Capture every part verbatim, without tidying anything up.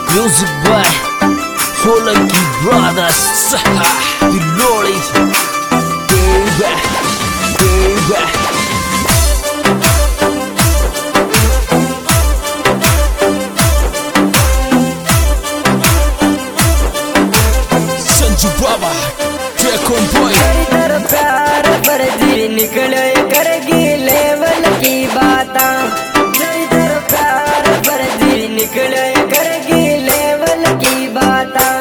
Music by Solanki Brothers. The Lordy. Baby, baby. Sanju Baba, Dragon Boy. तेरा प्यार फर्जी निकले करेगी लेवल की बातां। तेरा प्यार फर्जी निकले करेगी लेवल की बातां।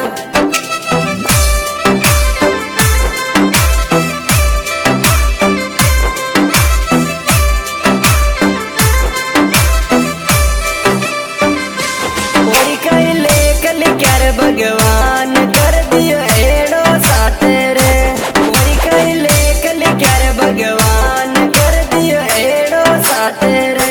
कोई कहले कल क्यार भगवान कर दियो एड़ो साथे रे। कोई कहले कल क्यार भगवान कर दियो एड़ो साथे रे।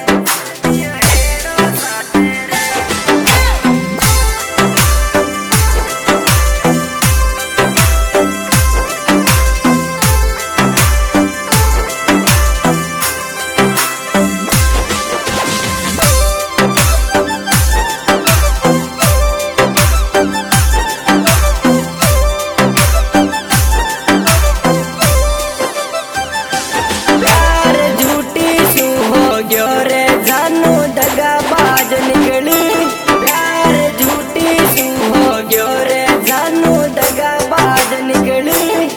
प्यार झूठी सू हो गयो रे जानू दगाबाज निकली। प्यार झूठी सू हो गयो रे जानू दगाबाज निकली।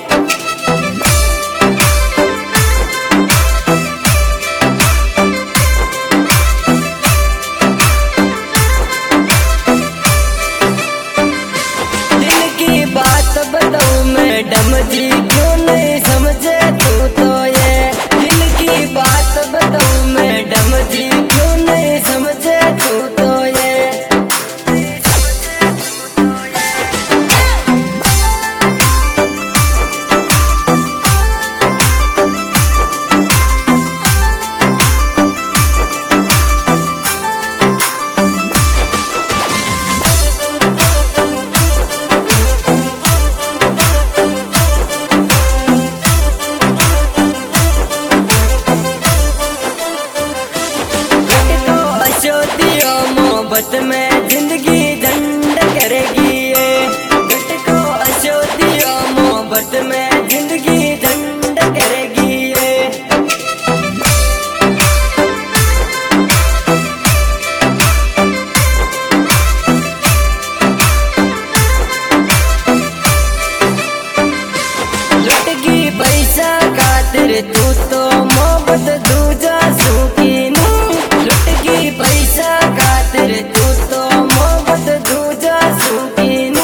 दिल की बात बताऊं मैडम जी क्यों नहीं समझे तू तो ये। दिल की बात बताऊं मैडम जी क्यों नहीं समझे तू तो ये। तो अशोधियो मोहब्बत में जिंदगी झंड करेगी ये। गट को अशोधियो मोहब्बत में जिंदगी झंड करेगी ये। लटकी पैसा खातिर तू तो मोहब्बत दूजा सूखी नू। लटकी पैसा खातिर तू तो मोहब्बत दूजा सूखी नू।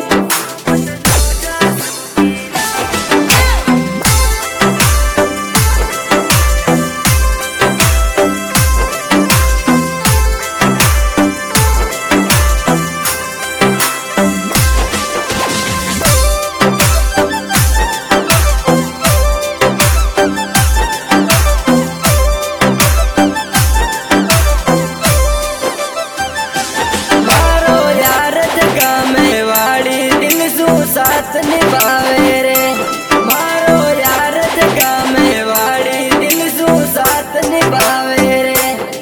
मारो यार जगह में वाड़ी दिल सू साथ निभावे रे। मारो यार जगह में वाड़ी दिल सू साथ निभावे रे।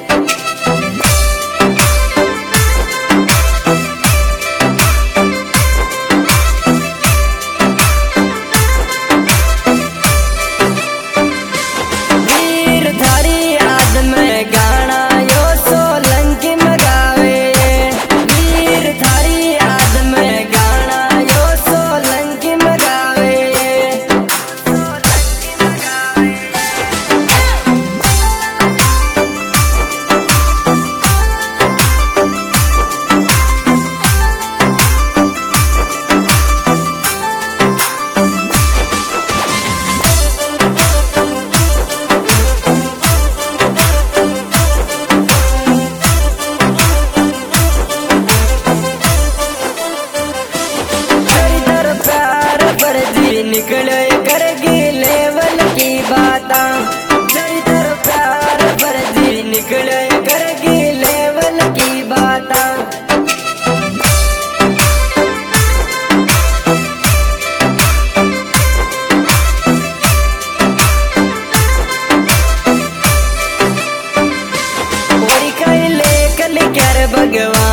वीर धारी याद में गाना यो सोलंकी में गावे। वीर थारी याद में गाना यो सोलंकी में गावे। तेरा प्यार फर्जी निकले करेगी लेवल की बातां। तेरा प्यार फर्जी निकले करेगी लेवल की बातां। कोई कहले कल क्यार भगवान